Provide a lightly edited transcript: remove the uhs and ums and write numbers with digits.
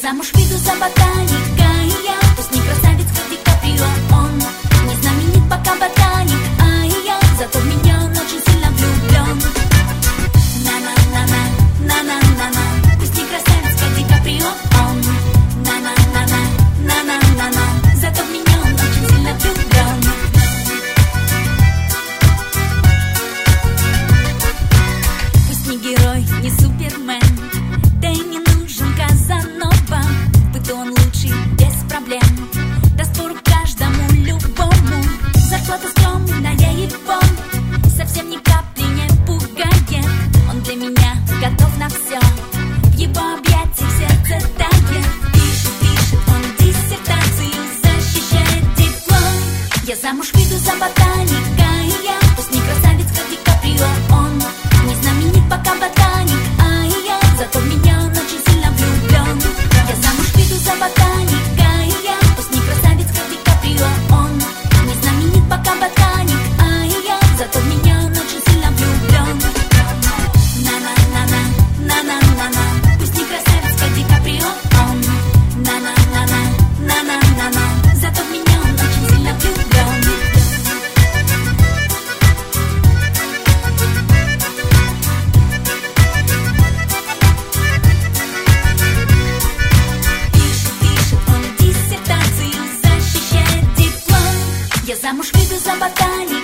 замуж выйду за ботаника, я. Пусть не красавец, как Ди Каприо, он не знаменит пока ботаник, а я. Зато в меня он очень сильно влюблен. На-на-на-на, на-на-на-на. Пусть не красавец, как Ди Каприо, он на-на-на-на, на-на-на-на. Зато в меня он очень сильно влюблен. Пусть не герой, не супермен, да и не нужен Казанова. В быту он лучший, без проблем, даст фору каждому, любому. Зарплата скромная его, совсем ни капли не пугает. Он для меня готов на все, в его объятиях сердце тает. Пишет он диссертацию, защищает диплом. Я замуж выйду за ботаника, я. Пусть не красавец, как Ди Каприо, он не знаменит пока ботаник, а я. Зато в меня он очень сильно влюблен. Я замуж выйду за ботаника, я. Пусть не красавец, как Ди Каприо, он не знаменит пока ботаник, а я. Зато в меня он очень сильно влюблен. На-на-на-на, на-на-на-на. Пусть не красавец, как Ди Каприо, он на-на-на-на, на-на-на-на. Зато в меня он очень сильно влюблен. Пишет он диссертацию, защищает диплом. Я замуж выйду за ботаника.